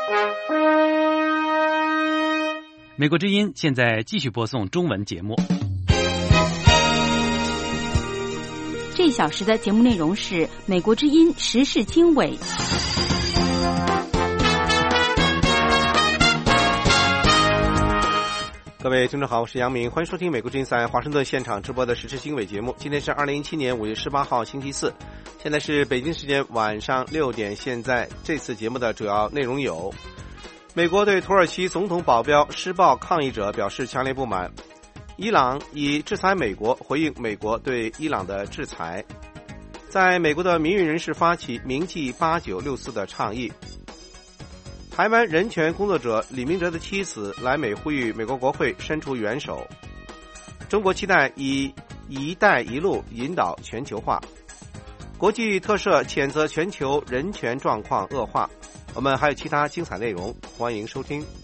美国之音现在继续播送中文节目。 这一小时的节目内容是美国之音时事经纬。 各位听众好，我是杨明，欢迎收听美国之音在华盛顿现场直播的时事经纬节目。今天是2017年5月18号星期四，现在是北京时间晚上6点。现在这次节目的主要内容有：美国对土耳其总统保镖施暴抗议者表示强烈不满；伊朗以制裁美国回应美国对伊朗的制裁；在美国的民运人士发起铭记8964的倡议；台湾人权工作者李明哲的妻子来美呼吁美国国会伸出援手；中国期待以“一带一路”引导全球化；国际特赦谴责全球人权状况恶化。我们还有其他精彩内容，欢迎收听。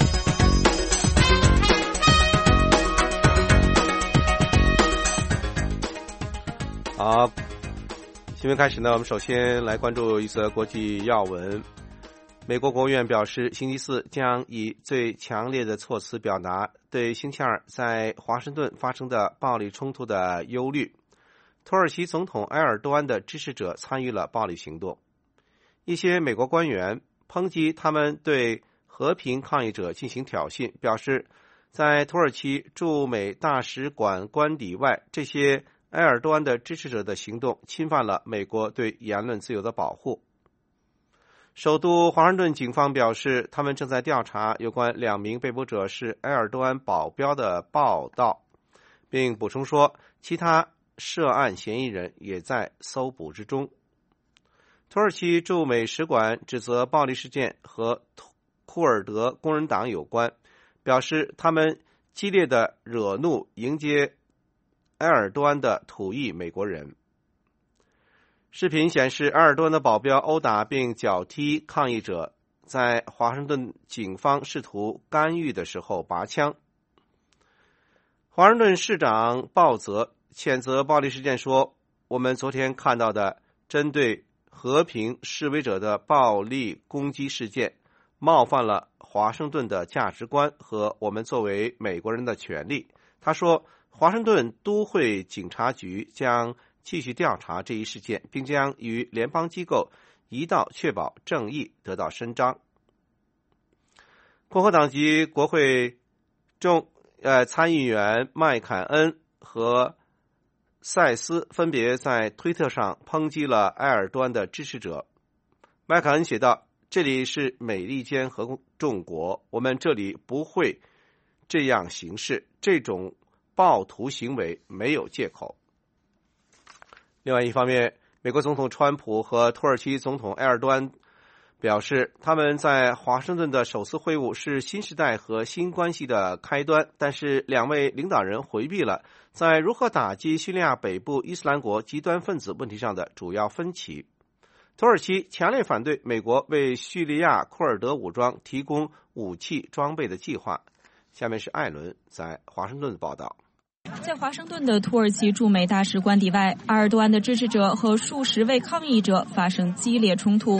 好，新闻开始呢，我们首先来关注一则国际要闻。美国国务院表示，星期四将以最强烈的措辞表达对星期二在华盛顿发生的暴力冲突的忧虑。土耳其总统埃尔多安的支持者参与了暴力行动。一些美国官员抨击他们对和平抗议者进行挑衅，表示在土耳其驻美大使馆官邸外，这些埃尔多安的支持者的行动侵犯了美国对言论自由的保护。首都华盛顿警方表示，他们正在调查有关2名被捕者是埃尔多安保镖的报道，并补充说其他涉案嫌疑人也在搜捕之中。土耳其驻美使馆指责暴力事件和库尔德工人党有关，表示他们激烈的惹怒迎接埃尔多安的土裔美国人。视频显示埃尔多安的保镖殴打并脚踢抗议者，在华盛顿警方试图干预的时候拔枪。华盛顿市长鲍泽谴责暴力事件说，我们昨天看到的针对和平示威者的暴力攻击事件冒犯了华盛顿的价值观和我们作为美国人的权利。他说，华盛顿都会警察局将继续调查这一事件，并将与联邦机构一道确保正义得到伸张。共和党籍国会参议员麦凯恩和塞斯分别在推特上抨击了埃尔多安的支持者。麦凯恩写道，这里是美利坚合众国，我们这里不会这样行事，这种暴徒行为没有借口。另外一方面，美国总统川普和土耳其总统埃尔多安表示，他们在华盛顿的首次会晤是新时代和新关系的开端，但是两位领导人回避了在如何打击叙利亚北部伊斯兰国极端分子问题上的主要分歧。土耳其强烈反对美国为叙利亚库尔德武装提供武器装备的计划。下面是艾伦在华盛顿的报道。 在华盛顿的土耳其驻美大使官邸外，埃尔多安的支持者和数十位抗议者发生激烈冲突。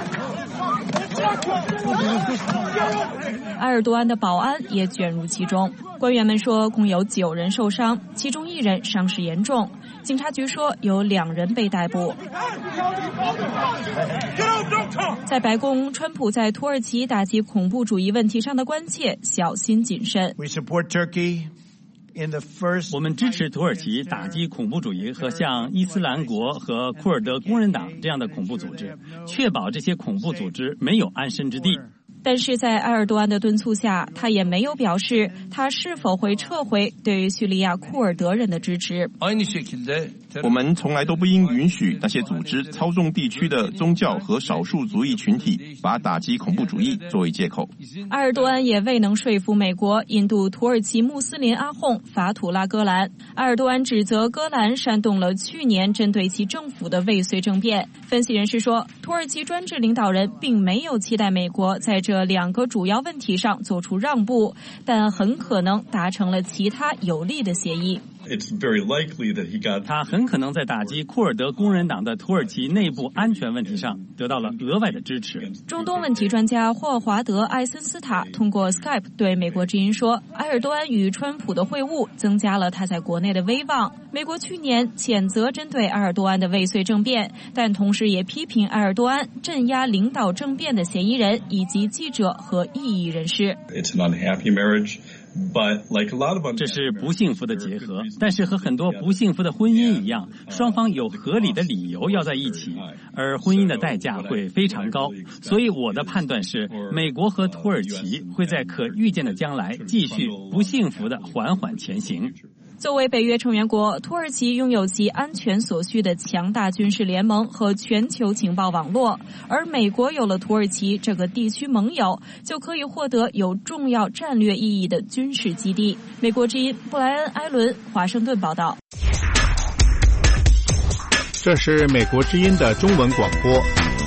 埃尔多安的保安也卷入其中。官员们说，共有9人受伤，其中1人伤势严重。警察局说有2人被逮捕。在白宫，川普在土耳其打击恐怖主义问题上的关切小心谨慎。 我们支持土耳其打击恐怖主义和像伊斯兰国和库尔德工人党这样的恐怖组织，确保这些恐怖组织没有安身之地。 但是在埃尔多安的敦促下，他也没有表示他是否会撤回对叙利亚库尔德人的支持。 我们从来都不应允许那些组织操纵地区的宗教和少数族裔群体，把打击恐怖主义作为借口。 埃尔多安也未能说服美国引渡土耳其穆斯林阿訇法土拉·戈兰。埃尔多安指责戈兰煽动了去年针对其政府的未遂政变。分析人士说，土耳其专制领导人并没有期待美国在这2个主要问题上做出让步，但很可能达成了其他有利的协议。 他很可能在打击库尔德工人党的土耳其内部安全问题上得到了额外的支持。 中东问题专家霍华德·艾森斯塔通过 Skype 对美国之音说，埃尔多安与川普的会晤增加了他在国内的威望。美国去年谴责针对埃尔多安的未遂政变，但同时也批评埃尔多安镇压领导政变的嫌疑人以及记者和异议人士。 这是不幸福的结合，但是和很多不幸福的婚姻一样，双方有合理的理由要在一起，而婚姻的代价会非常高。所以我的判断是，美国和土耳其会在可预见的将来继续不幸福的缓缓前行。 作为北约成员国，土耳其拥有其安全所需的强大军事联盟和全球情报网络，而美国有了土耳其这个地区盟友，就可以获得有重要战略意义的军事基地。美国之音布莱恩·埃伦，华盛顿报道。 这是美国之音的中文广播。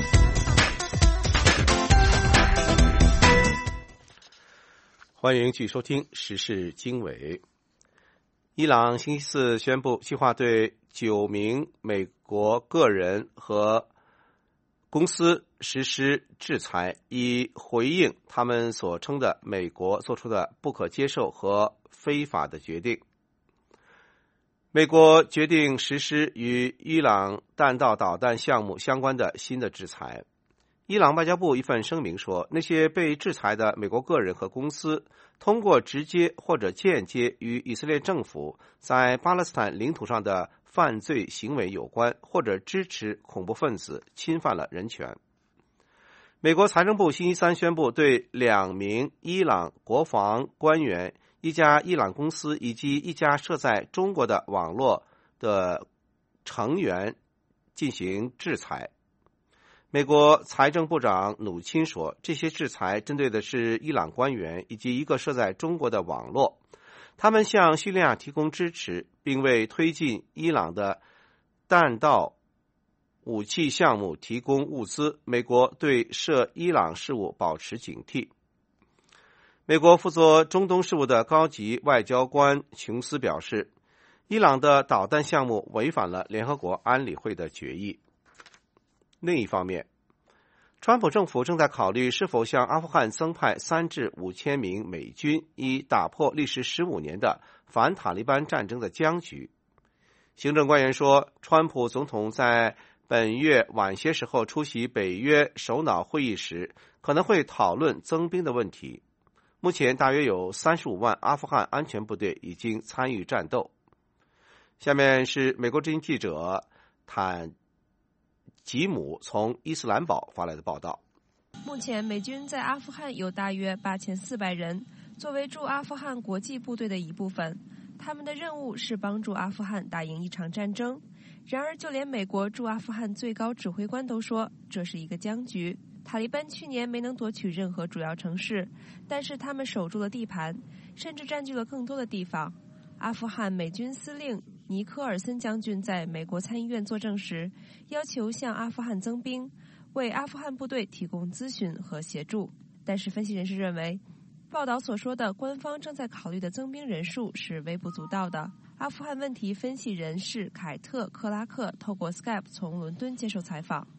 欢迎继续收听时事经纬。伊朗星期四宣布，计划对9名美国个人和公司实施制裁，以回应他们所称的美国做出的不可接受和非法的决定。美国决定实施与伊朗弹道导弹项目相关的新的制裁。伊朗外交部一份声明说，那些被制裁的美国个人和公司通过直接或者间接与以色列政府在巴勒斯坦领土上的犯罪行为有关，或者支持恐怖分子，侵犯了人权。美国财政部星期三宣布，对2名伊朗国防官员、一家伊朗公司以及一家设在中国的网络的成员进行制裁。美国财政部长努钦说，这些制裁针对的是伊朗官员以及一个设在中国的网络，他们向叙利亚提供支持，并为推进伊朗的弹道武器项目提供物资。美国对涉伊朗事务保持警惕。美国负责中东事务的高级外交官琼斯表示，伊朗的导弹项目违反了联合国安理会的决议。另一方面，川普政府正在考虑是否向阿富汗增派3至5千名美军，以打破历时15年的反塔利班战争的僵局。行政官员说，川普总统在本月晚些时候出席北约首脑会议时，可能会讨论增兵的问题。目前大约有35万阿富汗安全部队已经参与战斗。下面是美国之音记者坦吉姆从伊斯兰堡发来的报道。 目前美军在阿富汗有大约8400人，作为驻阿富汗国际部队的一部分，他们的任务是帮助阿富汗打赢一场战争。然而就连美国驻阿富汗最高指挥官都说，这是一个僵局。塔利班去年没能夺取任何主要城市，但是他们守住了地盘，甚至占据了更多的地方。阿富汗美军司令尼科尔森将军在美国参议院作证时，要求向阿富汗增兵，为阿富汗部队提供咨询和协助。但是分析人士认为，报道所说的官方正在考虑的增兵人数是微不足道的。阿富汗问题分析人士凯特·克拉克透过 Skype 从伦敦接受采访。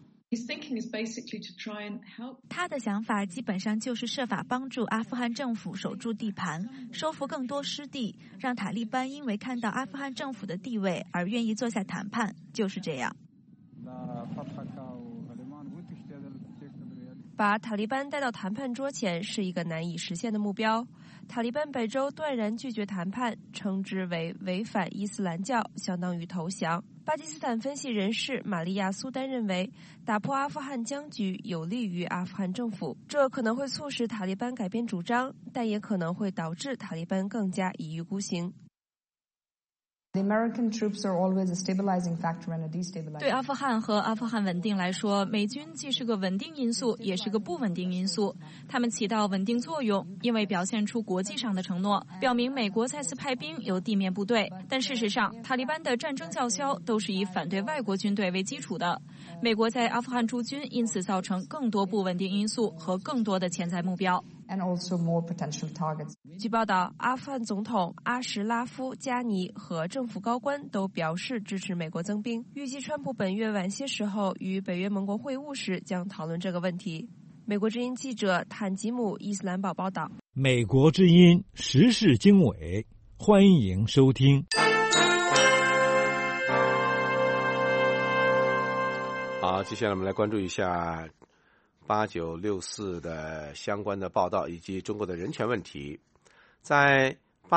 他的想法基本上就是设法帮助阿富汗政府守住地盘，收复更多失地，让塔利班因为看到阿富汗政府的地位而愿意坐下谈判，就是这样。 把塔利班带到谈判桌前是一个难以实现的目标。塔利班本周断然拒绝谈判，称之为违反伊斯兰教，相当于投降。巴基斯坦分析人士玛利亚·苏丹认为，打破阿富汗僵局有利于阿富汗政府，这可能会促使塔利班改变主张，但也可能会导致塔利班更加一意孤行。 对阿富汗和阿富汗稳定来说，美军既是个稳定因素，也是个不稳定因素。他们起到稳定作用，因为表现出国际上的承诺，表明美国再次派兵有地面部队。但事实上，塔利班的战争叫嚣都是以反对外国军队为基础的。美国在阿富汗驻军因此造成更多不稳定因素和更多的潜在目标。 据报道，阿富汗总统阿什拉夫·加尼和政府高官都表示支持美国增兵，预计川普本月晚些时候与北约盟国会晤时将讨论这个问题。美国之音记者坦吉姆·伊斯兰堡报道。 美国之音时事经纬，欢迎收听。 好，接下来我们来关注一下8964的相关的报道以及中国的人权问题。在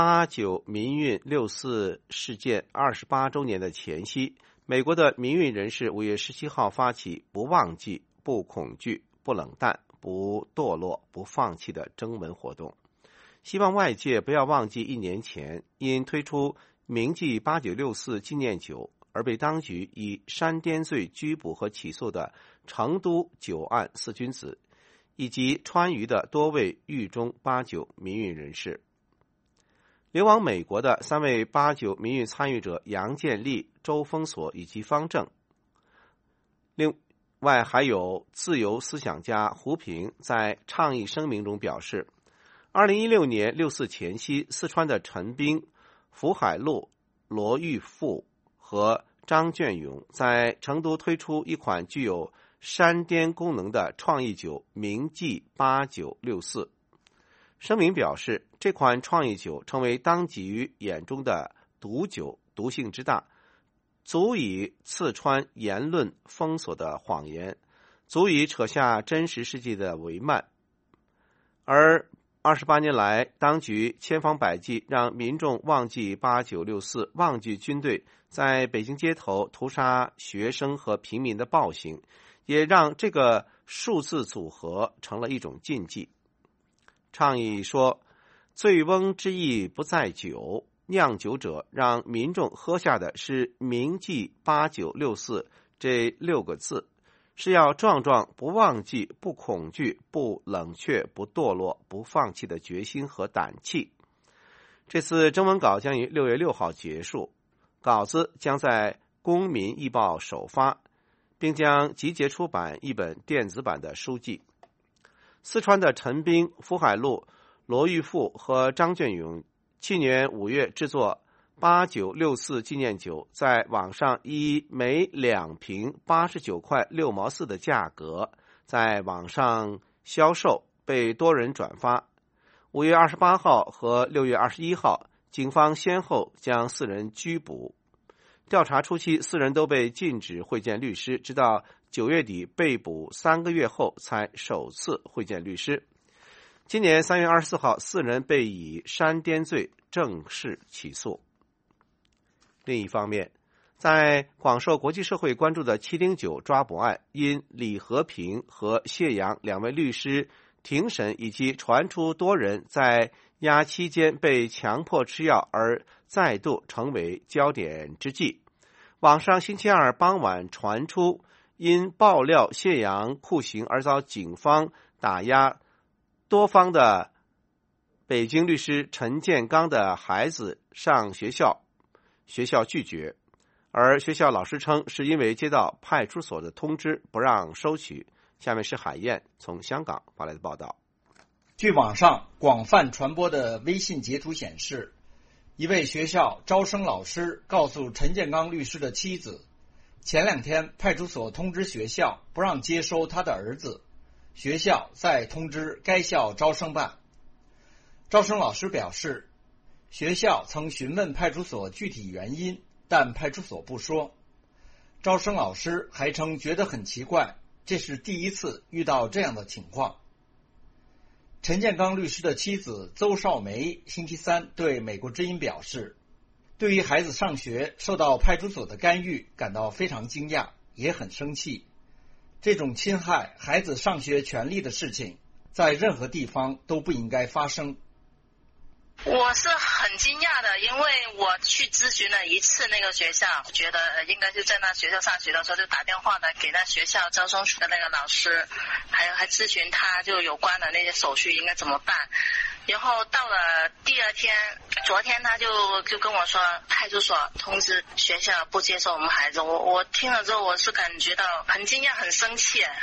89民运64事件28周年的前夕，美国的民运人士5月17号发起不忘记、不恐惧、不冷淡、不堕落、不放弃的征文活动，希望外界不要忘记1年前因推出铭记8964纪念酒而被当局以煽颠罪拘捕和起诉的成都9案4君子，以及川渝的多位狱中89民运人士。流亡美国的3位89民运参与者杨建立、周封锁以及方正，另外还有自由思想家胡平在倡议声明中表示，2016年6·4前夕，四川的陈斌、福海路、罗玉富和张卷勇在成都推出一款具有煽颠功能的创意酒铭记8964。声明表示，这款创意酒成为当局眼中的毒酒，毒性之大，足以刺穿言论封锁的谎言，足以扯下真实世界的帷幔。而28年来，当局千方百计让民众忘记8964，忘记军队在北京街头屠杀学生和平民的暴行，也让这个数字组合成了一种禁忌。倡议说，醉翁之意不在酒，酿酒者让民众喝下的是铭记8964这6个字，是要壮壮不忘记、不恐惧、不冷却、不堕落、不放弃的决心和胆气。这次征文稿将于6月6号结束，稿子将在公民易报首发，并将集结出版一本电子版的书籍。四川的陈斌、福海路、罗玉富和张卷勇去年5月制作8964纪念酒，在网上以每2瓶89块6毛4的价格在网上销售，被多人转发。5月28号和6月21号，警方先后将4人拘捕。调查初期，4人都被禁止会见律师，直到9月底被捕3个月后才首次会见律师。今年3月24号，4人被以煽颠罪正式起诉。另一方面，在广受国际社会关注的709抓捕案，因李和平和谢阳2位律师庭审以及传出多人在押期间被强迫吃药而再度成为焦点之际，网上星期二傍晚传出因爆料谢阳酷刑而遭警方打压多方的北京律师陈建刚的孩子上学校，学校拒绝，而学校老师称是因为接到派出所的通知不让收取。下面是海燕从香港发来的报道。 据网上广泛传播的微信截图显示，一位学校招生老师告诉陈建刚律师的妻子，前2天派出所通知学校不让接收他的儿子，学校再通知该校招生办。招生老师表示，学校曾询问派出所具体原因，但派出所不说。招生老师还称觉得很奇怪，这是第一次遇到这样的情况。陈建刚律师的妻子邹少梅星期三对美国之音表示，对于孩子上学受到派出所的干预感到非常惊讶，也很生气。这种侵害孩子上学权利的事情，在任何地方都不应该发生。 我是很惊讶的，因为我去咨询了一次那个学校，觉得应该是在那学校上学的时候就打电话的给那学校招生的那个老师，还咨询他就有关的那些手续应该怎么办。然后到了第2天，昨天他就跟我说派出所通知学校不接受我们孩子。我听了之后我是感觉到很惊讶很生气。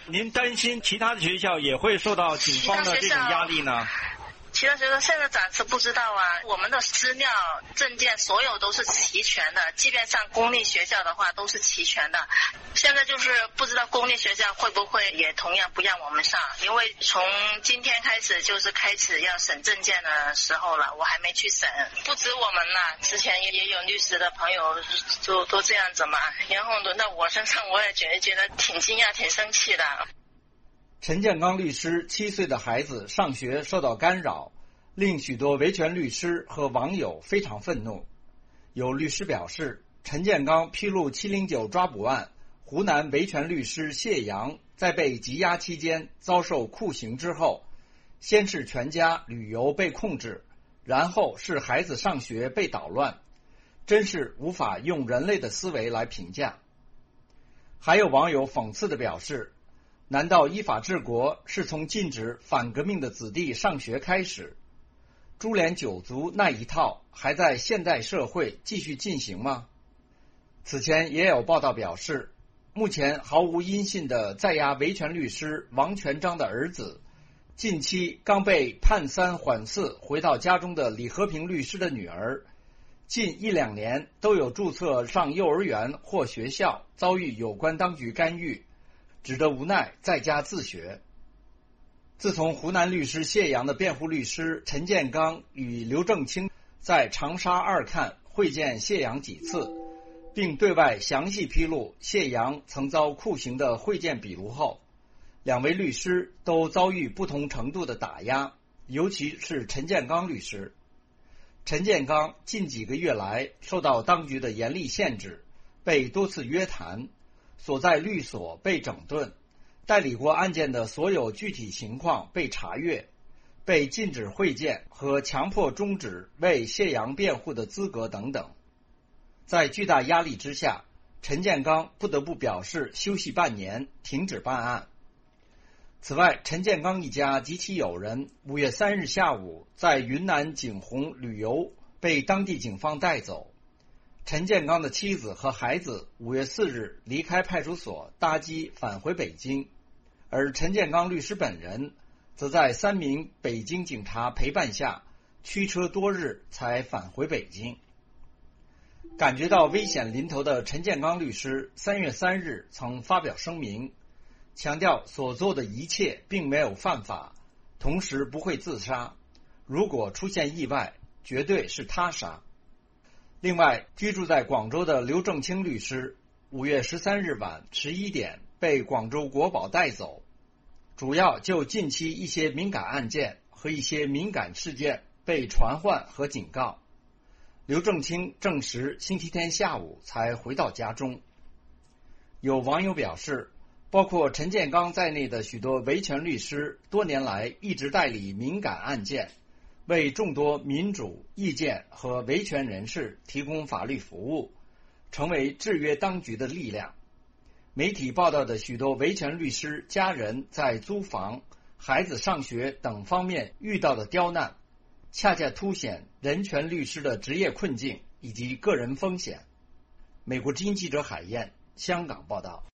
您担心其他的学校也会受到警方的这种压力呢？ 其他学校现在暂时不知道啊，我们的资料证件所有都是齐全的，基本上公立学校的话都是齐全的。现在就是不知道公立学校会不会也同样不让我们上，因为从今天开始就是开始要审证件的时候了，我还没去审。不止我们啦，之前也有律师的朋友就都这样子嘛，然后轮到我身上，我也觉得挺惊讶挺生气的。 陈建刚律师7岁的孩子上学受到干扰，令许多维权律师和网友非常愤怒。有律师表示，陈建刚披露709抓捕案，湖南维权律师谢阳在被羁押期间遭受酷刑之后，先是全家旅游被控制，然后是孩子上学被捣乱，真是无法用人类的思维来评价。还有网友讽刺地表示，难道依法治国是从禁止反革命的子弟上学开始？株连九族那一套还在现代社会继续进行吗？此前也有报道表示，目前毫无音信的在押维权律师王全璋的儿子，近期刚被判3缓4回到家中的李和平律师的女儿，近1-2年都有注册上幼儿园或学校，遭遇有关当局干预，只得无奈在家自学。自从湖南律师谢阳的辩护律师陈建刚与刘正清在长沙2看会见谢阳几次，并对外详细披露谢阳曾遭酷刑的会见笔录后，两位律师都遭遇不同程度的打压，尤其是陈建刚律师。陈建刚近几个月来受到当局的严厉限制，被多次约谈，所在律所被整顿，代理过案件的所有具体情况被查阅，被禁止会见和强迫终止为谢阳辩护的资格等等。在巨大压力之下，陈建刚不得不表示休息半年，停止办案。此外，陈建刚一家及其友人5月3日下午在云南景洪旅游，被当地警方带走。陈建刚的妻子和孩子5月4日离开派出所，搭机返回北京，而陈建刚律师本人则在3名北京警察陪伴下，驱车多日才返回北京。感觉到危险临头的陈建刚律师3月3日曾发表声明，强调所做的一切并没有犯法，同时不会自杀，如果出现意外，绝对是他杀。另外，居住在广州的刘正清律师5月13日晚11点被广州国保带走，主要就近期一些敏感案件和一些敏感事件被传唤和警告。刘正清证实星期天下午才回到家中。有网友表示，包括陈建刚在内的许多维权律师多年来一直代理敏感案件，为众多民主、意见和维权人士提供法律服务，成为制约当局的力量。媒体报道的许多维权律师家人在租房、孩子上学等方面遇到的刁难，恰恰凸显人权律师的职业困境以及个人风险。美国之音记者海燕，香港报道。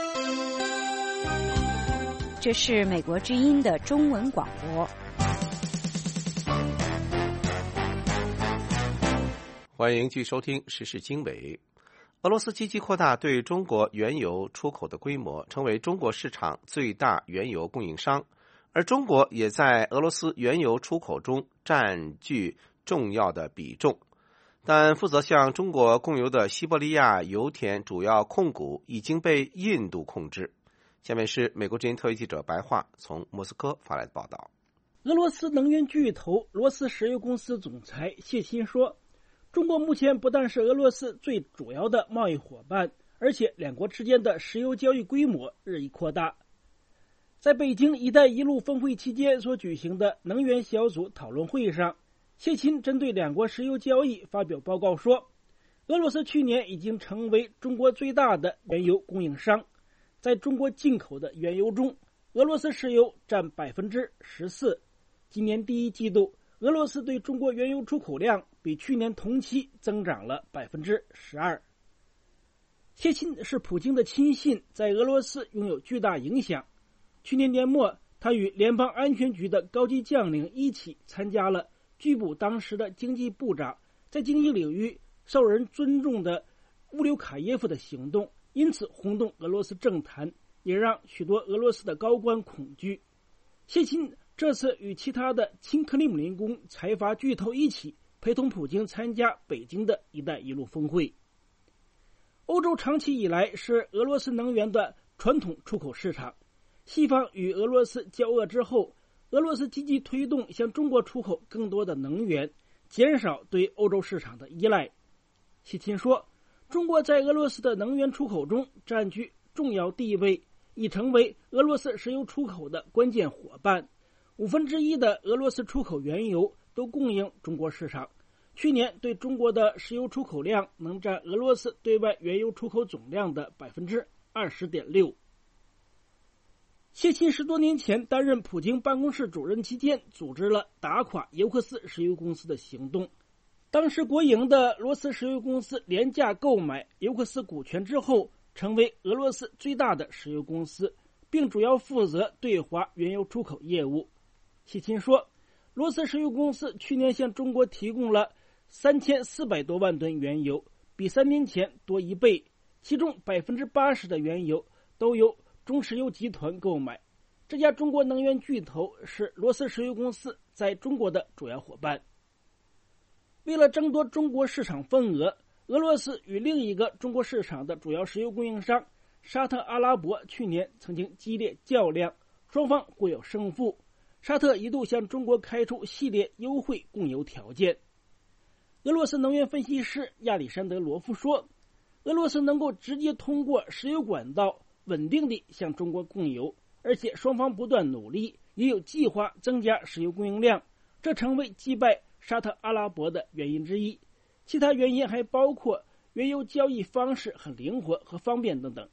这是美国之音的中文广播。 欢迎继续收听时事经纬。俄罗斯积极扩大对中国原油出口的规模，成为中国市场最大原油供应商，而中国也在俄罗斯原油出口中占据重要的比重。但负责向中国供油的西伯利亚油田主要控股已经被印度控制。下面是美国之音特约记者白桦从莫斯科发来的报道。 俄罗斯能源巨头罗斯石油公司总裁谢钦说，中国目前不但是俄罗斯最主要的贸易伙伴，而且两国之间的石油交易规模日益扩大。在北京一带一路峰会期间所举行的能源小组讨论会上，谢钦针对两国石油交易发表报告说，俄罗斯去年已经成为中国最大的原油供应商，在中国进口的原油中，俄罗斯石油占 14%。 今年第一季度，俄罗斯对中国原油出口量比去年同期增长了 12%。 谢钦是普京的亲信，在俄罗斯拥有巨大影响， 去年年末，他与联邦安全局的高级将领一起参加了拘捕当时的经济部长在经济领域受人尊重的乌留卡耶夫的行动，因此轰动俄罗斯政坛，也让许多俄罗斯的高官恐惧。谢钦这次与其他的亲克里姆林宫财阀巨头一起陪同普京参加北京的一带一路峰会。欧洲长期以来是俄罗斯能源的传统出口市场，西方与俄罗斯交恶之后，俄罗斯积极推动向中国出口更多的能源，减少对欧洲市场的依赖。谢钦说，中国在俄罗斯的能源出口中占据重要地位，已成为俄罗斯石油出口的关键伙伴，1/5的俄罗斯出口原油都供应中国市场。去年对中国的石油出口量能占俄罗斯对外原油出口总量的 20.6%。谢钦10多年前担任普京办公室主任期间，组织了打垮尤克斯石油公司的行动。当时国营的罗斯石油公司廉价购买尤克斯股权之后，成为俄罗斯最大的石油公司，并主要负责对华原油出口业务。谢钦说，罗斯石油公司去年向中国提供了3400多万吨原油，比3年前多1倍，其中80%的原油都由中石油集团购买。这家中国能源巨头是罗斯石油公司在中国的主要伙伴。为了争夺中国市场份额，俄罗斯与另一个中国市场的主要石油供应商沙特阿拉伯去年曾经激烈较量，双方互有胜负。沙特一度向中国开出系列优惠供油条件。俄罗斯能源分析师亚历山德罗夫说，俄罗斯能够直接通过石油管道稳定地向中国供油，而且双方不断努力，也有计划增加石油供应量，这成为击败沙特阿拉伯的原因之一。其他原因还包括原油交易方式很灵活和方便等等。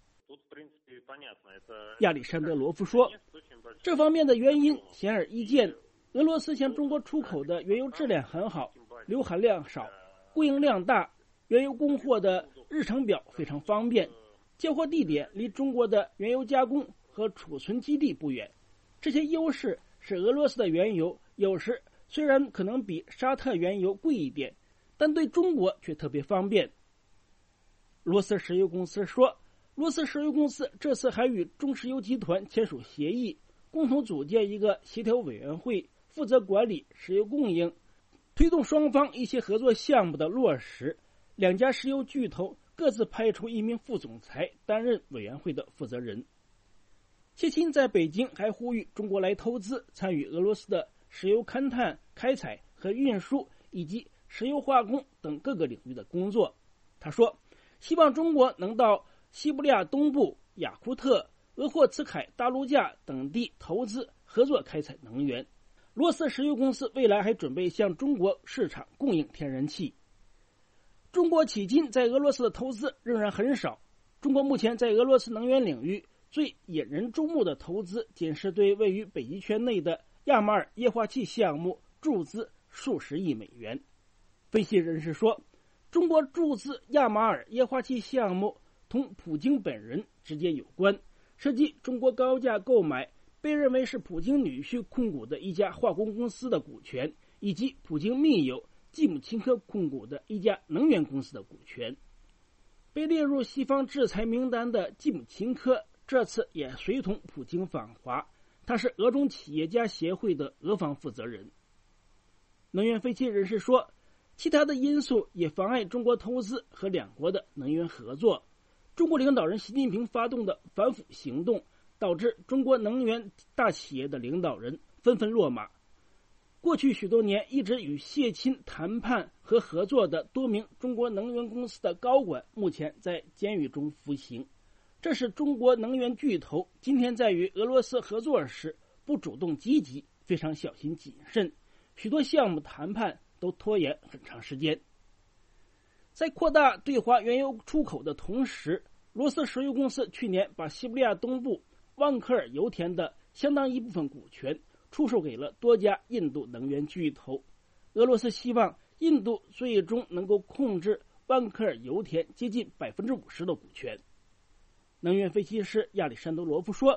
亚历山德罗夫说，这方面的原因显而易见，俄罗斯向中国出口的原油质量很好，硫含量少，供应量大，原油供货的日程表非常方便，交货地点离中国的原油加工和储存基地不远。这些优势使俄罗斯的原油有时虽然可能比沙特原油贵一点，但对中国却特别方便。罗斯石油公司说，罗斯石油公司这次还与中石油集团签署协议，共同组建一个协调委员会，负责管理石油供应，推动双方一些合作项目的落实。两家石油巨头各自派出一名副总裁担任委员会的负责人。谢钦在北京还呼吁中国来投资，参与俄罗斯的石油勘探、开采和运输以及石油化工等各个领域的工作。他说，希望中国能到西伯利亚东部、雅库特、鄂霍次凯大陆架等地投资合作开采能源。罗斯石油公司未来还准备向中国市场供应天然气。中国迄今在俄罗斯的投资仍然很少。中国目前在俄罗斯能源领域最引人注目的投资，仅是对位于北极圈内的亚马尔液化气项目注资数十亿美元。分析人士说，中国注资亚马尔液化气项目同普京本人直接有关，涉及中国高价购买被认为是普京女婿控股的一家化工公司的股权，以及普京密友季姆钦科控股的一家能源公司的股权。被列入西方制裁名单的季姆钦科这次也随同普京访华，他是俄中企业家协会的俄方负责人。能源分析人士说，其他的因素也妨碍中国投资和两国的能源合作。中国领导人习近平发动的反腐行动，导致中国能源大企业的领导人纷纷落马。过去许多年一直与谢钦谈判和合作的多名中国能源公司的高管，目前在监狱中服刑。这是中国能源巨头今天在与俄罗斯合作时不主动积极，非常小心谨慎，许多项目谈判都拖延很长时间。在扩大对华原油出口的同时，罗斯石油公司去年把西伯利亚东部旺科尔油田的相当一部分股权出售给了多家印度能源巨头。俄罗斯希望印度最终能够控制旺科尔油田接近50%的股权。能源分析师亚历山德罗夫说，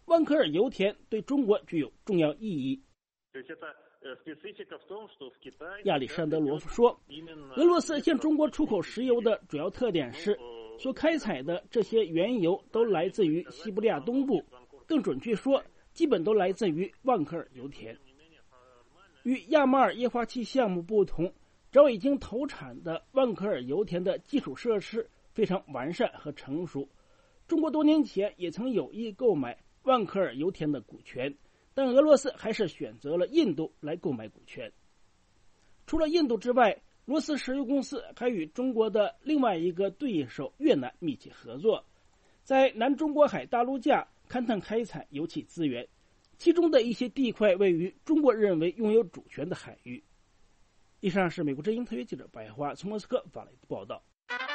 万科尔油田对中国具有重要意义。亚历山德罗夫说，俄罗斯向中国出口石油的主要特点是，所开采的这些原油都来自于西伯利亚东部，更准确说，基本都来自于万科尔油田。与亚马尔液化气项目不同，早已经投产的万科尔油田的基础设施非常完善和成熟。中国多年前也曾有意购买万科尔油田的股权，但俄罗斯还是选择了印度来购买股权。除了印度之外，罗斯石油公司还与中国的另外一个对手越南密切合作，在南中国海大陆架勘探开采油气资源，其中的一些地块位于中国认为拥有主权的海域。以上是美国之音特约记者白华从莫斯科发来的报道。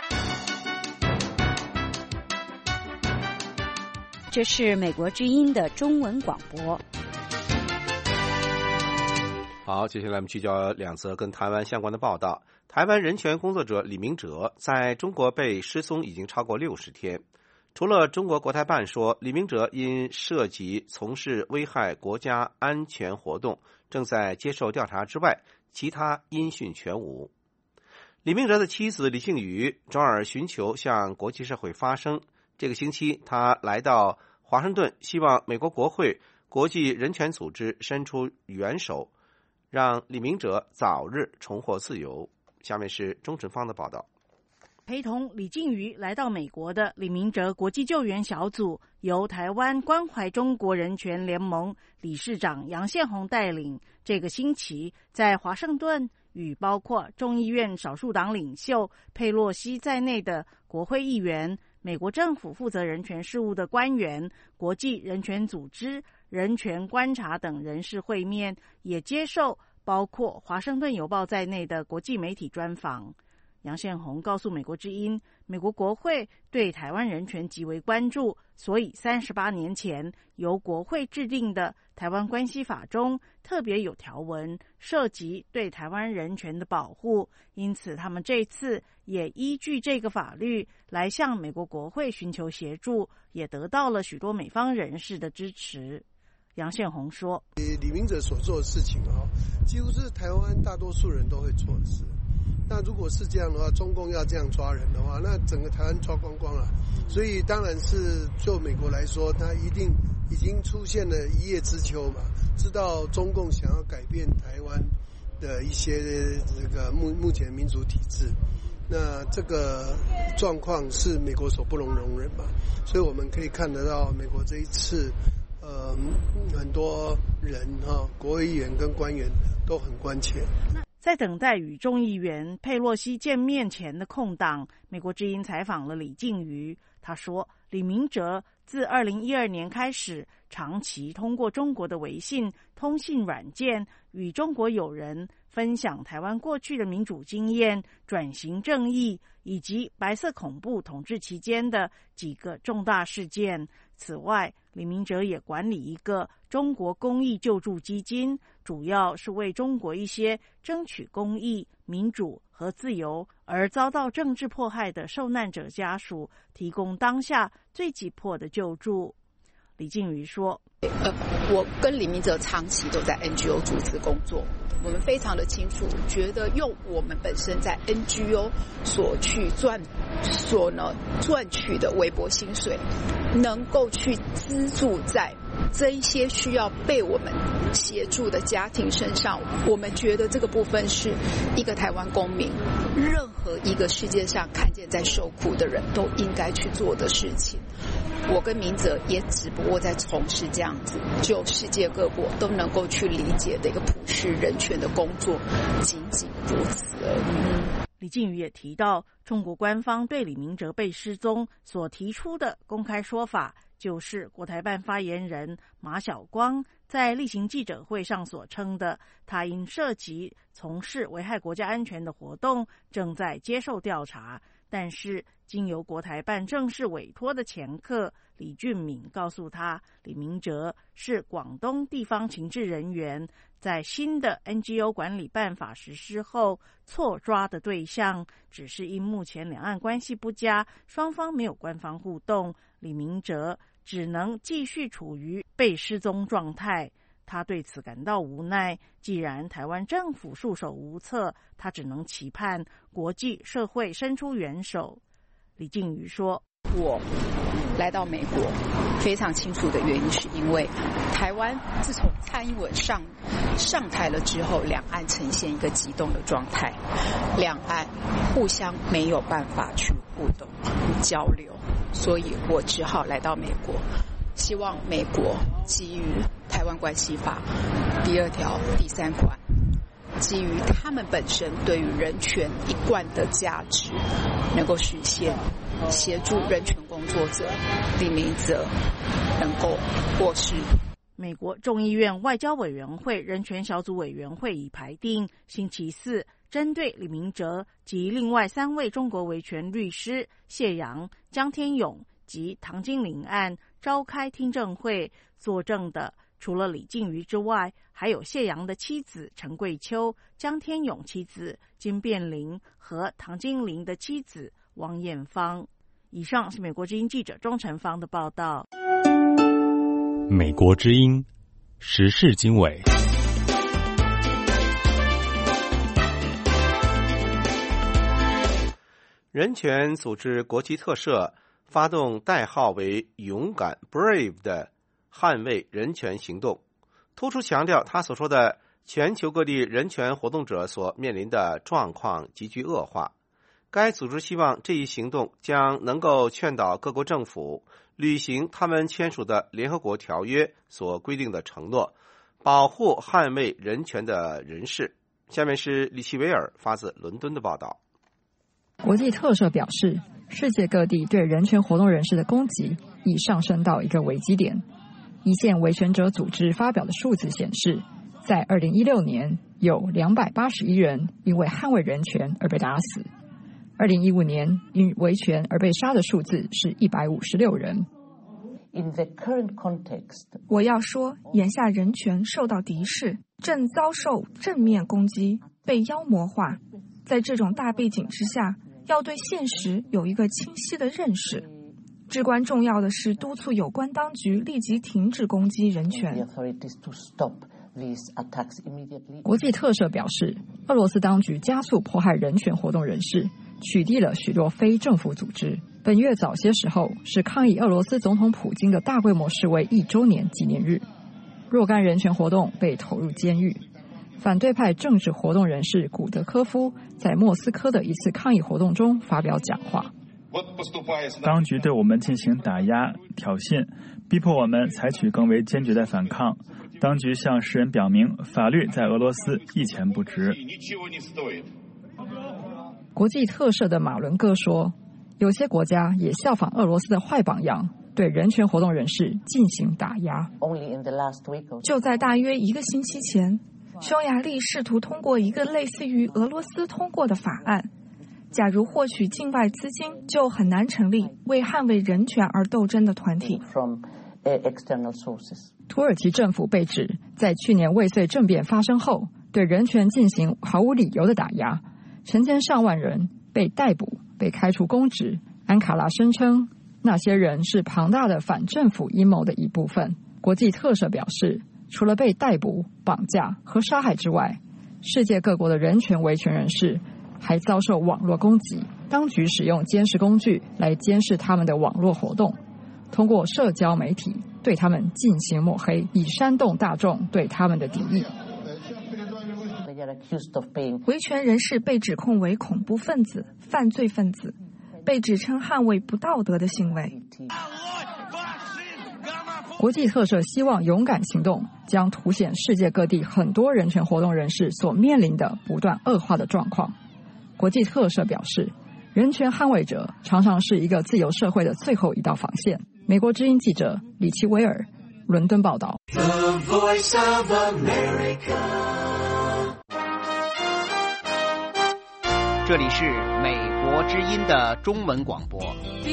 这是美国之音的中文广播。 好，接下来我们聚焦两则跟台湾相关的报道。台湾人权工作者李明哲在中国被失踪已经超过60天。除了中国国台办说李明哲因涉及从事危害国家安全活动正在接受调查之外，其他音讯全无。李明哲的妻子李庆瑜转而寻求向国际社会发声。这个星期他来到华盛顿，希望美国国会、国际人权组织伸出援手，让李明哲早日重获自由。下面是钟晨芳的报道。 陪同李靖瑜来到美国的李明哲国际救援小组，由台湾关怀中国人权联盟理事长杨宪宏带领，这个星期在华盛顿与包括众议院少数党领袖佩洛西在内的国会议员、美国政府负责人权事务的官员、国际人权组织、人权观察等人士会面，也接受包括华盛顿邮报在内的国际媒体专访。杨宪宏告诉美国之音，美国国会对台湾人权极为关注，所以38年前由国会制定的台湾关系法中特别有条文涉及对台湾人权的保护，因此他们这次也依据这个法律来向美国国会寻求协助，也得到了许多美方人士的支持。杨宪宏说， 李明哲所做的事情几乎是台湾大多数人都会做的事。那如果是这样的话，中共要这样抓人的话，那整个台湾抓光光了。所以当然是就美国来说，他一定已经出现了一叶知秋嘛，知道中共想要改变台湾的一些这个目前民主体制，那这个状况是美国所不能容忍嘛。所以我们可以看得到，美国这一次很多人国会议员跟官员都很关切。 在等待与众议员佩洛西见面前的空档，美国之音采访了李靖瑜。他说，李明哲自2012年开始，长期通过中国的微信通信软件与中国友人分享台湾过去的民主经验、转型正义以及白色恐怖统治期间的几个重大事件。此外，李明哲也管理一个中国公益救助基金，主要是为中国一些争取公益、民主和自由而遭到政治迫害的受难者家属提供当下最急迫的救助。李靖瑜说， 我跟李明哲长期都在 NGO 组织工作，我们非常的清楚，觉得用我们本身在 NGO 所赚取的微薄薪水，能够去资助在这一些需要被我们协助的家庭身上，我们觉得这个部分是一个台湾公民，任何一个世界上看见在受苦的人都应该去做的事情。我跟明哲也只不过在从事这样子，就世界各国都能够去理解的一个普世人权的工作，仅仅如此而已。 李靖瑜也提到，中国官方对李明哲被失踪所提出的公开说法，就是国台办发言人马晓光在例行记者会上所称的，他因涉及从事危害国家安全的活动，正在接受调查。但是经由国台办正式委托的前客李俊敏告诉他，李明哲是广东地方情治人员，在新的 NGO 管理办法实施后错抓的对象，只是因目前两岸关系不佳，双方没有官方互动，李明哲只能继续处于被失踪状态。他对此感到无奈，既然台湾政府束手无策，他只能期盼国际社会伸出援手。李靖瑜说， 我来到美国非常清楚的原因是因为台湾自从蔡英文上台了之后，两岸呈现一个激动的状态，两岸互相没有办法去互动交流，所以我只好来到美国，希望美国基于台湾关系法第2条第3款，基于他们本身对于人权一贯的价值能够实现，协助人权工作者李明哲能够获释。 美国众议院外交委员会人权小组委员会已排定星期四针对李明哲及另外3位中国维权律师谢阳、江天勇及唐金玲案召开听证会，作证的除了李靖瑜之外，还有谢阳的妻子陈桂秋、江天勇妻子金变玲和唐金玲的妻子汪艳芳。以上是美国之音记者钟成芳的报道。 美国之音时事经纬。 人权组织国际特赦发动代号为勇敢 Brave 的捍卫人权行动，突出强调他所说的全球各地人权活动者所面临的状况急剧恶化。该组织希望这一行动将能够劝导各国政府履行他们签署的联合国条约所规定的承诺，保护捍卫人权的人士。下面是李奇维尔发自伦敦的报道。 国际特赦表示，世界各地对人权活动人士的攻击已上升到一个危机点。一线维权者组织发表的数字显示，在2016年有281人因为捍卫人权而被打死，2015年因维权而被杀的数字是156人。 我要说，眼下人权受到敌视，正遭受正面攻击，被妖魔化。在这种大背景之下，要对现实有一个清晰的认识。至关重要的是督促有关当局立即停止攻击人权。 国际特赦表示，俄罗斯当局加速迫害人权活动人士，取缔了许多非政府组织。本月早些时候是抗议俄罗斯总统普京的大规模示威1周年纪念日，若干人权活动被投入监狱。反对派政治活动人士古德科夫在莫斯科的一次抗议活动中发表讲话。 当局对我们进行打压、挑衅，逼迫我们采取更为坚决的反抗。当局向世人表明，法律在俄罗斯一钱不值。 国际特赦的马伦戈说，有些国家也效仿俄罗斯的坏榜样，对人权活动人士进行打压。 就在大约1个星期前，匈牙利试图通过一个类似于俄罗斯通过的法案，假如获取境外资金，就很难成立为捍卫人权而斗争的团体。 土耳其政府被指在去年未遂政变发生后，对人权进行毫无理由的打压，成千上万人被逮捕、被开除公职。安卡拉声称，那些人是庞大的反政府阴谋的一部分。国际特赦表示，除了被逮捕、绑架和杀害之外，世界各国的人权维权人士还遭受网络攻击，当局使用监视工具来监视他们的网络活动，通过社交媒体对他们进行抹黑，以煽动大众对他们的敌意。 维权人士被指控为恐怖分子、犯罪分子，被指称捍卫不道德的行为。 国际特赦希望勇敢行动将凸显世界各地很多人权活动人士所面临的不断恶化的状况。国际特赦表示，人权捍卫者常常是一个自由社会的最后一道防线。美国之音记者李奇维尔，伦敦报道。 这里是美国之音的中文广播。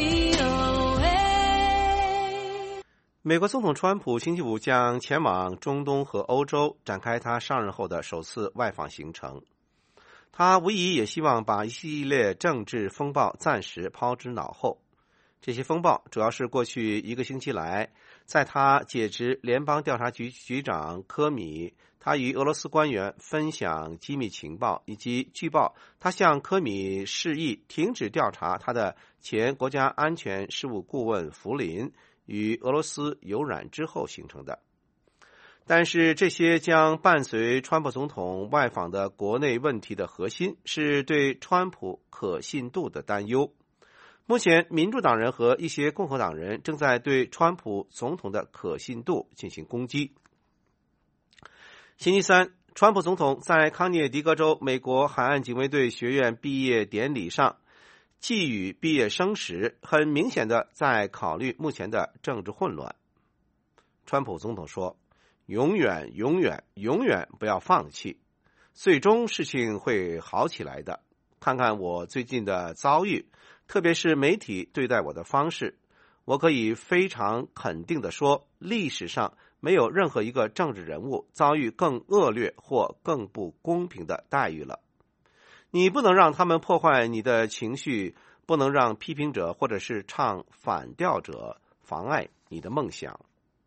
美国总统川普星期五将前往中东和欧洲，展开他上任后的首次外访行程。他无疑也希望把一系列政治风暴暂时抛之脑后。 这些风暴主要是过去1个星期来，在他解职联邦调查局局长科米，他与俄罗斯官员分享机密情报，以及据报他向科米示意停止调查他的前国家安全事务顾问福林与俄罗斯有染之后形成的。但是这些将伴随川普总统外访的国内问题的核心是对川普可信度的担忧。目前民主党人和一些共和党人正在对川普总统的可信度进行攻击。星期三，川普总统在康涅狄格州美国海岸警卫队学院毕业典礼上寄语毕业生时，很明显的在考虑目前的政治混乱。川普总统说，永远永远永远不要放弃，最终事情会好起来的。看看我最近的遭遇，特别是媒体对待我的方式，我可以非常肯定地说，历史上没有任何一个政治人物遭遇更恶劣或更不公平的待遇了。你不能让他们破坏你的情绪，不能让批评者或者是唱反调者妨碍你的梦想。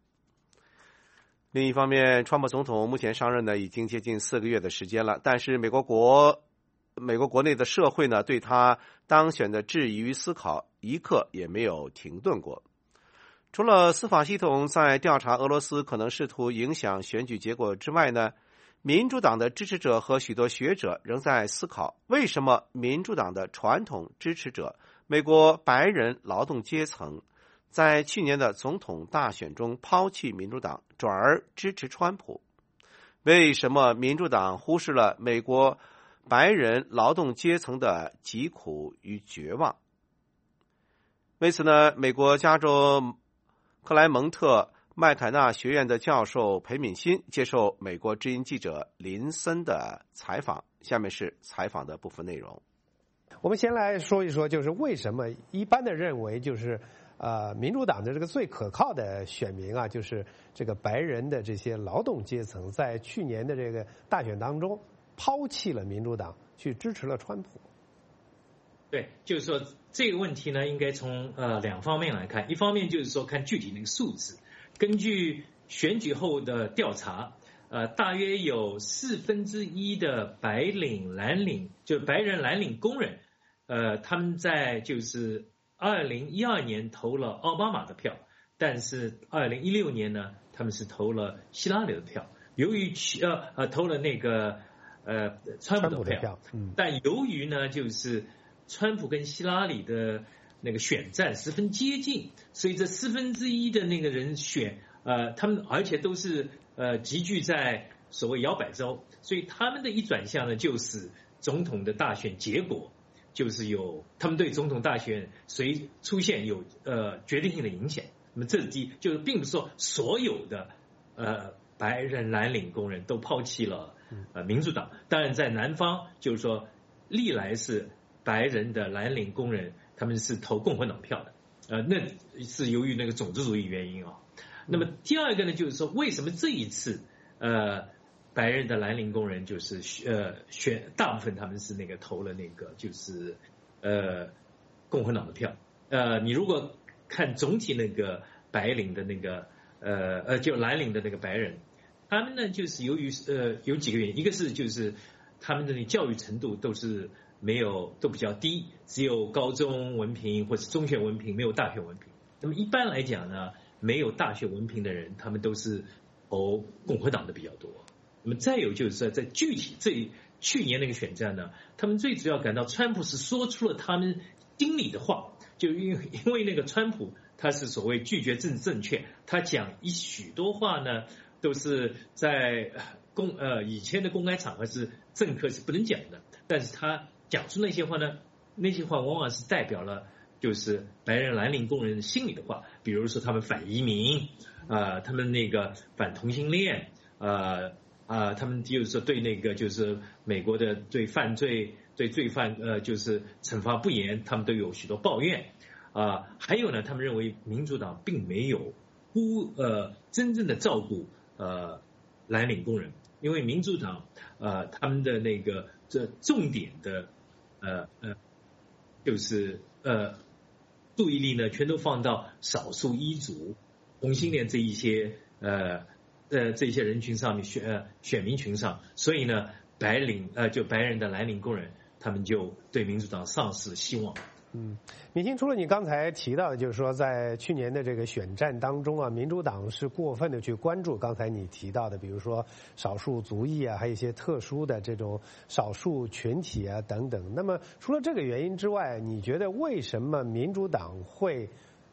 另一方面，川普总统目前上任呢已经接近4个月的时间了，但是美国国内的社会呢对他当选的质疑与思考一刻也没有停顿过。除了司法系统在调查俄罗斯可能试图影响选举结果之外呢，民主党的支持者和许多学者仍在思考，为什么民主党的传统支持者美国白人劳动阶层在去年的总统大选中抛弃民主党，转而支持川普？为什么民主党忽视了美国白人劳动阶层的疾苦与绝望？为此呢，美国加州克莱蒙特麦凯纳学院的教授裴敏欣接受美国之音记者林森的采访，下面是采访的部分内容。 我们先来说一说，就是为什么一般的认为就是民主党的这个最可靠的选民啊，就是这个白人的这些劳动阶层，在去年的这个大选当中抛弃了民主党，去支持了川普。 对，就是说这个问题呢，应该从2方面来看。一方面就是说看具体那个数字，根据选举后的调查，大约有1/4的白领蓝领，就是白人蓝领工人，他们在就是2012年投了奥巴马的票，但是2016年呢，他们是投了希拉里的票。由于投了那个川普的票，但由于呢就是川普跟希拉里的那个选战十分接近，所以这1/4的那个人选他们而且都是集聚在所谓摇摆州，所以他们的一转向呢，就是总统的大选结果就是有他们对总统大选谁出现有决定性的影响。那么这是第一，就是并不是说所有的白人蓝领工人都抛弃了民主党。当然在南方就是说历来是白人的蓝领工人他们是投共和党票的，那是由于那个种族主义原因啊。那么第二个呢，就是说为什么这一次白人的蓝领工人就是选大部分他们是那个投了那个就是共和党的票。你如果看总体那个白领的那个就蓝领的那个白人，他们呢就是由于有几个原因，一个是就是他们的那教育程度都比较低，只有高中文凭或者中学文凭，没有大学文凭。那么一般来讲呢，没有大学文凭的人，他们都是投共和党的比较多。那么再有就是说，在具体去年那个选战呢，他们最主要感到川普是说出了他们心里的话，就因为那个川普他是所谓拒绝政治正确，他讲许多话呢都是在以前的公开场合是政客是不能讲的，但是他讲出那些话呢，那些话往往是代表了就是白人蓝领工人心里的话，比如说他们反移民，他们那个反同性恋，他们就是说对那个就是美国的对犯罪对罪犯就是惩罚不严，他们都有许多抱怨。还有呢，他们认为民主党并没有真正的照顾蓝领工人，因为民主党他们的那个这重点的就是注意力呢全都放到少数裔族、同性恋这一些这些人群上面，选民群上，所以呢，白人的蓝领工人，他们就对民主党丧失希望。 敏清，除了你刚才提到的，就是说在去年的这个选战当中啊，民主党是过分的去关注刚才你提到的，比如说少数族裔啊，还有一些特殊的这种少数群体啊等等。那么除了这个原因之外，你觉得为什么民主党会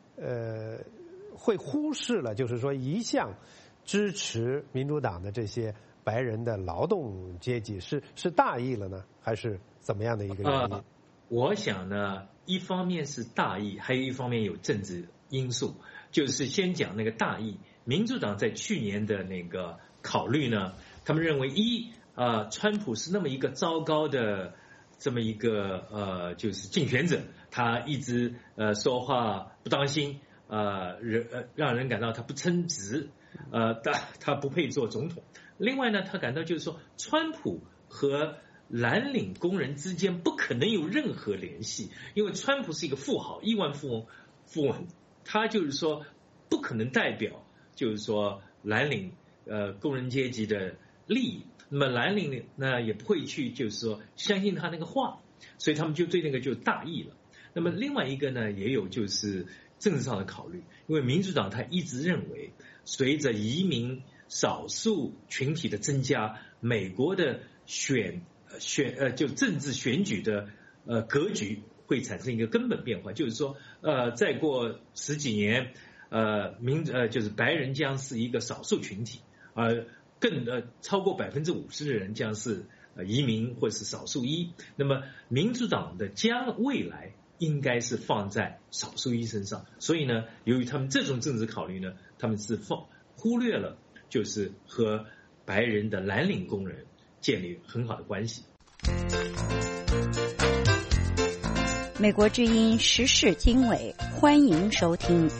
忽视了，就是说一向支持民主党的这些白人的劳动阶级，是大意了呢，还是怎么样的一个原因？ 我想呢，一方面是大意，还有一方面有政治因素。就是先讲那个大意，民主党在去年的那个考虑呢，他们认为川普是那么一个糟糕的这么一个就是竞选者，他一直说话不当心，让人感到他不称职，他不配做总统。另外呢，他感到就是说，川普和蓝领工人之间不可能有任何联系，因为川普是一个富豪，亿万富翁，他就是说不可能代表就是说蓝领工人阶级的利益。那么蓝领呢也不会去就是说相信他那个话，所以他们就对那个就大意了。那么另外一个呢，也有就是政治上的考虑，因为民主党他一直认为，随着移民少数群体的增加，美国的就政治选举的格局会产生一个根本变化，就是说再过10几年就是白人将是一个少数群体，超过50%的人将是移民或是少数裔。那么民主党的未来应该是放在少数裔身上，所以呢，由于他们这种政治考虑呢，他们是忽略了就是和白人的蓝领工人建立很好的关系。 美国之音时事经纬，欢迎收听。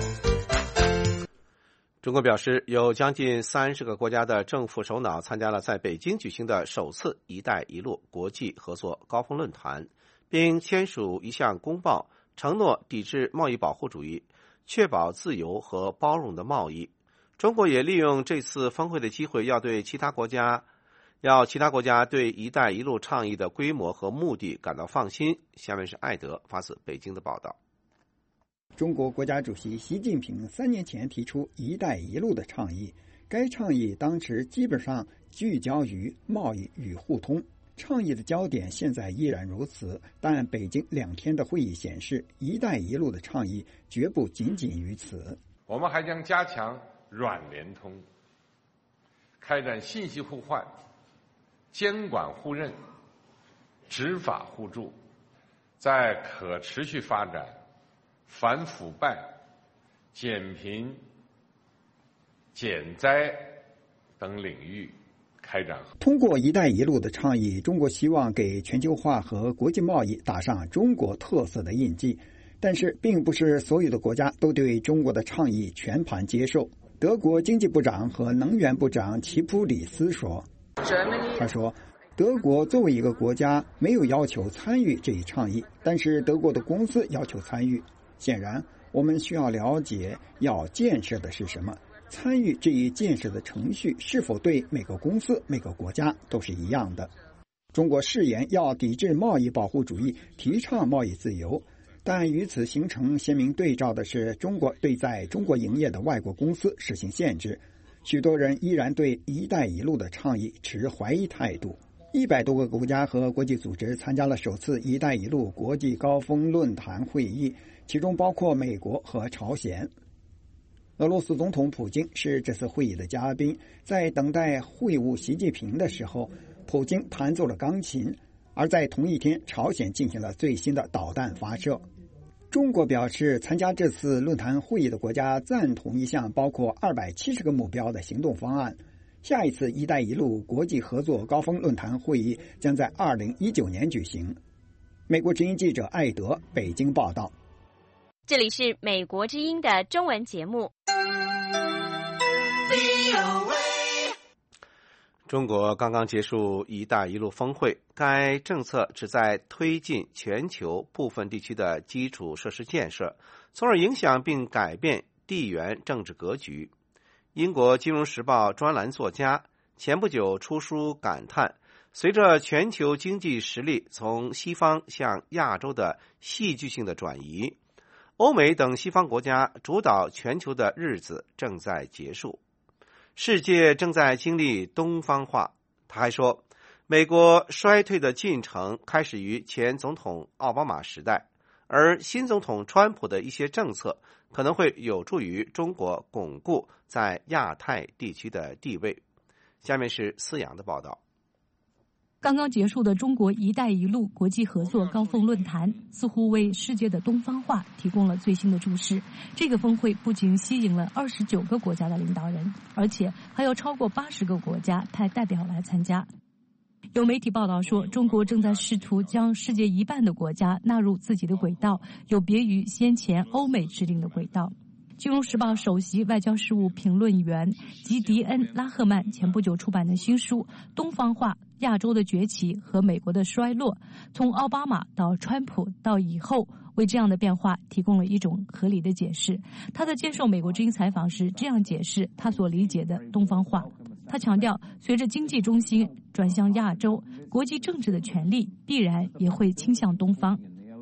中国表示，有将近30个国家的政府首脑参加了在北京举行的首次“一带一路”国际合作高峰论坛，并签署一项公报，承诺抵制贸易保护主义，确保自由和包容的贸易。中国也利用这次峰会的机会，要其他国家对“一带一路”倡议的规模和目的感到放心。下面是艾德发自北京的报道。 中国国家主席习近平3年前提出“一带一路”的倡议，该倡议当时基本上聚焦于贸易与互通。倡议的焦点现在依然如此，但北京2天的会议显示，“一带一路”的倡议绝不仅仅于此。 我们还将加强软联通，开展信息互换、监管互认、执法互助，在可持续发展、反腐败、减贫、减灾等领域开展。 通过“一带一路”的倡议，中国希望给全球化和国际贸易打上中国特色的印记，但是并不是所有的国家都对中国的倡议全盘接受。德国经济部长和能源部长齐普里斯说，他说，德国作为一个国家没有要求参与这一倡议，但是德国的公司要求参与。显然，我们需要了解要建设的是什么，参与这一建设的程序是否对每个公司、每个国家都是一样的。中国誓言要抵制贸易保护主义，提倡贸易自由，但与此形成鲜明对照的是，中国对在中国营业的外国公司实行限制。许多人依然对“一带一路”的倡议持怀疑态度。100多个国家和国际组织参加了首次“一带一路”国际高峰论坛会议，其中包括美国和朝鲜。俄罗斯总统普京是这次会议的嘉宾，在等待会晤习近平的时候，普京弹奏了钢琴，而在同一天，朝鲜进行了最新的导弹发射。中国表示，参加这次论坛会议的国家赞同一项包括270个目标的行动方案。下一次“一带一路”国际合作高峰论坛会议将在2019年举行。美国之音记者艾德北京报道。 这里是美国之音的中文节目。 中国刚刚结束“一带一路”峰会，该政策旨在推进全球部分地区的基础设施建设，从而影响并改变地缘政治格局。英国《金融时报》专栏作家前不久出书感叹，随着全球经济实力从西方向亚洲的戏剧性的转移，欧美等西方国家主导全球的日子正在结束。世界正在经历东方化。他还说，美国衰退的进程开始于前总统奥巴马时代，而新总统川普的一些政策可能会有助于中国巩固在亚太地区的地位。下面是思阳的报道。 刚刚结束的中国“一带一路”国际合作高峰论坛，似乎为世界的东方化提供了最新的注释。这个峰会不仅吸引了29个国家的领导人，而且还有超过80个国家派代表来参加。有媒体报道说，中国正在试图将世界一半的国家纳入自己的轨道，有别于先前欧美制定的轨道。《金融时报》首席外交事务评论员吉迪恩·拉赫曼前不久出版的新书《东方化：亚洲的崛起和美国的衰落》，从奥巴马到川普到以后，为这样的变化提供了一种合理的解释。他在接受美国之音采访时这样解释他所理解的东方化。他强调，随着经济中心转向亚洲，国际政治的权力必然也会倾向东方。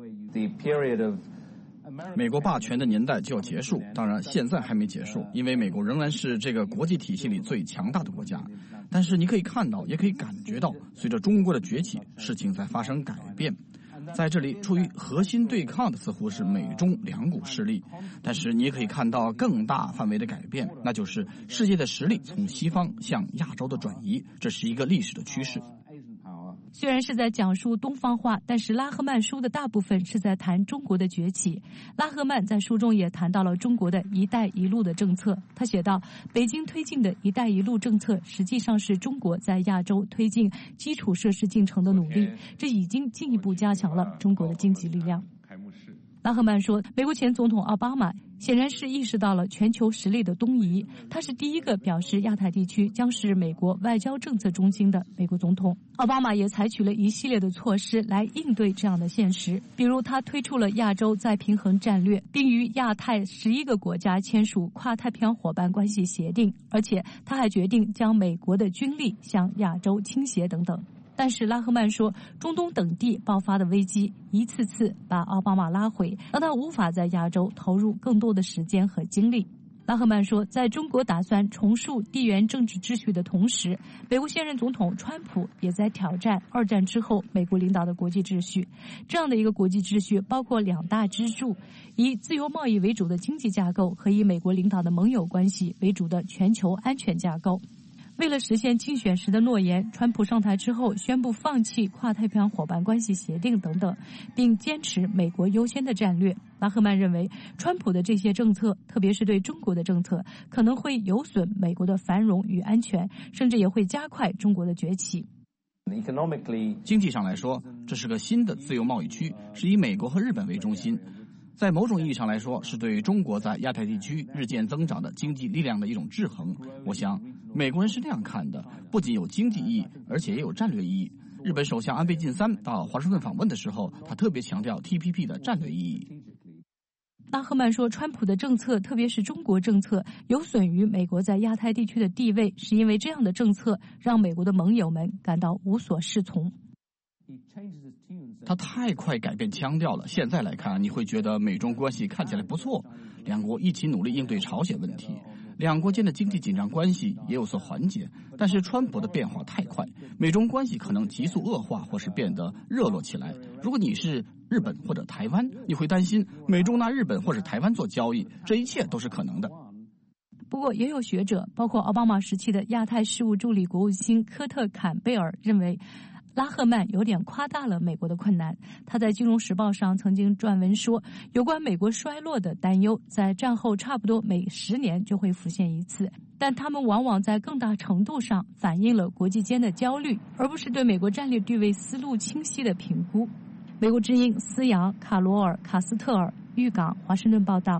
美国霸权的年代就要结束，当然现在还没结束，因为美国仍然是这个国际体系里最强大的国家。但是你可以看到，也可以感觉到，随着中国的崛起，事情在发生改变。在这里，处于核心对抗的似乎是美中两股势力，但是你也可以看到更大范围的改变，那就是世界的实力从西方向亚洲的转移，这是一个历史的趋势。 虽然是在讲述东方化，但是拉赫曼书的大部分是在谈中国的崛起。拉赫曼在书中也谈到了中国的一带一路的政策。他写道，北京推进的一带一路政策实际上是中国在亚洲推进基础设施进程的努力，这已经进一步加强了中国的经济力量。拉赫曼说，美国前总统奥巴马显然是意识到了全球实力的东移，他是第一个表示亚太地区将是美国外交政策中心的美国总统。奥巴马也采取了一系列的措施来应对这样的现实，比如他推出了亚洲再平衡战略，并与亚太11个国家签署跨太平洋伙伴关系协定，而且他还决定将美国的军力向亚洲倾斜等等。但是拉赫曼说，中东等地爆发的危机一次次把奥巴马拉回，让他无法在亚洲投入更多的时间和精力。拉赫曼说，在中国打算重塑地缘政治秩序的同时，美国现任总统川普也在挑战2战之后美国领导的国际秩序。这样的一个国际秩序包括2大支柱，以自由贸易为主的经济架构和以美国领导的盟友关系为主的全球安全架构。为了实现竞选时的诺言，川普上台之后宣布放弃跨太平洋伙伴关系协定等等，并坚持美国优先的战略。拉赫曼认为，川普的这些政策，特别是对中国的政策，可能会有损美国的繁荣与安全，甚至也会加快中国的崛起。 经济上来说，这是个新的自由贸易区，是以美国和日本为中心。在某种意义上来说，是对中国在亚太地区日渐增长的经济力量的一种制衡。我想美国人是这样看的，不仅有经济意义，而且也有战略意义。日本首相安倍晋三到华盛顿访问的时候，他特别强调 TPP 的战略意义。 拉赫曼说，川普的政策，特别是中国政策，有损于美国在亚太地区的地位，是因为这样的政策让美国的盟友们感到无所适从。 他太快改变腔调了，现在来看，你会觉得美中关系看起来不错，两国一起努力应对朝鲜问题，两国间的经济紧张关系也有所缓解。但是川普的变化太快，美中关系可能急速恶化，或是变得热络起来。如果你是日本或者台湾，你会担心美中拿日本或者台湾做交易，这一切都是可能的。 不过也有学者，包括奥巴马时期的亚太事务助理国务卿科特·坎贝尔认为，拉赫曼有点夸大了美国的困难。他在《金融时报》上曾经撰文说，有关美国衰落的担忧在战后差不多每10年就会浮现一次，但他们往往在更大程度上反映了国际间的焦虑，而不是对美国战略地位思路清晰的评估。美国之音思阳、卡罗尔、卡斯特尔、豫港、华盛顿报道。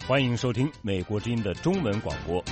欢迎收听美国之音的中文广播。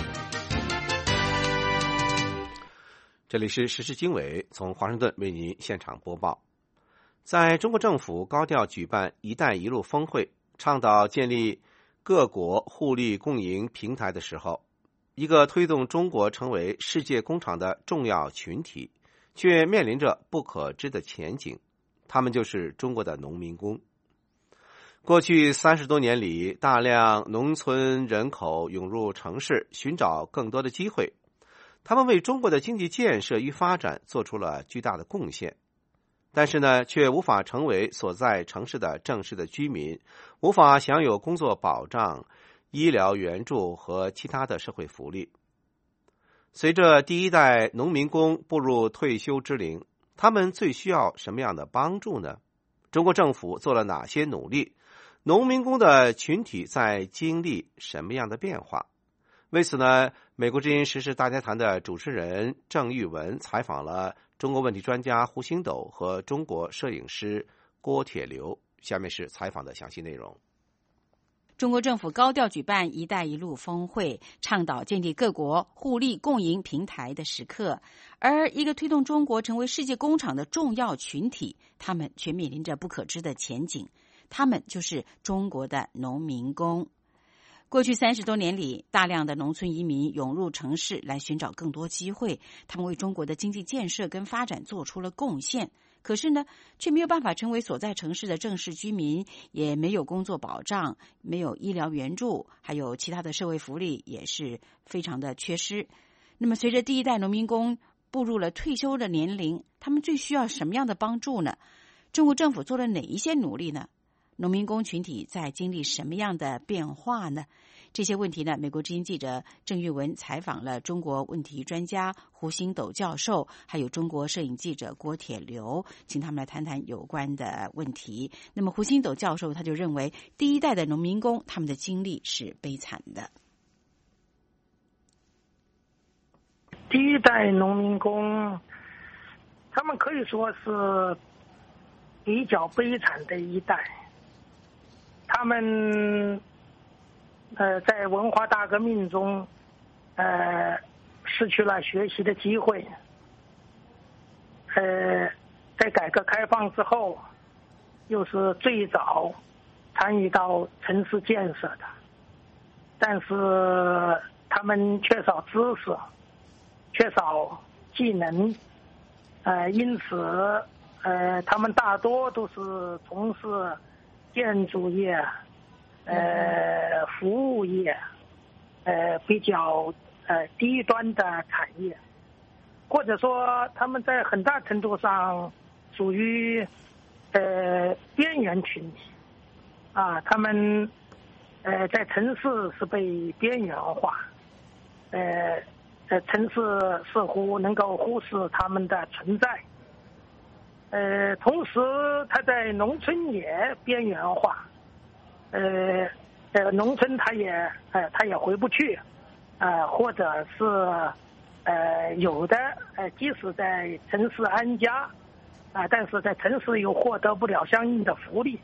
这里是时事经纬，从华盛顿为您现场播报。在中国政府高调举办“一带一路”峰会，倡导建立各国互利共赢平台的时候，一个推动中国成为世界工厂的重要群体，却面临着不可知的前景。他们就是中国的农民工。过去30多年里，大量农村人口涌入城市，寻找更多的机会。他们为中国的经济建设与发展做出了巨大的贡献，但是呢，却无法成为所在城市的正式的居民，无法享有工作保障、医疗援助和其他的社会福利。随着第一代农民工步入退休之龄，他们最需要什么样的帮助呢？中国政府做了哪些努力？农民工的群体在经历什么样的变化？为此呢，美国之音时事大家谈的主持人郑玉文采访了中国问题专家胡星斗和中国摄影师郭铁流。下面是采访的详细内容。 中国政府高调举办“一带一路”峰会，倡导建立各国互利共赢平台的时刻，而一个推动中国成为世界工厂的重要群体，他们却面临着不可知的前景。他们就是中国的农民工。过去30多年里，大量的农村移民涌入城市来寻找更多机会，他们为中国的经济建设跟发展做出了贡献。可是呢，却没有办法成为所在城市的正式居民，也没有工作保障，没有医疗援助，还有其他的社会福利也是非常的缺失。那么随着第一代农民工步入了退休的年龄，他们最需要什么样的帮助呢？中国政府做了哪一些努力呢？农民工群体在经历什么样的变化呢？这些问题呢，美国之音记者郑玉文采访了中国问题专家胡星斗教授，还有中国摄影记者郭铁流，请他们来谈谈有关的问题。那么胡星斗教授他就认为，第一代的农民工他们的经历是悲惨的。 第一代农民工，他们可以说是比较悲惨的一代。他们在文化大革命中失去了学习的机会，在改革开放之后又是最早参与到城市建设的，但是他们缺少知识，缺少技能，因此他们大多都是从事建筑业、服务业，比较低端的产业，或者说他们在很大程度上属于边缘群体啊，他们在城市是被边缘化，城市似乎能够忽视他们的存在。同时他在农村也边缘化，农村他也回不去，或者是有的即使在城市安家，但是在城市又获得不了相应的福利，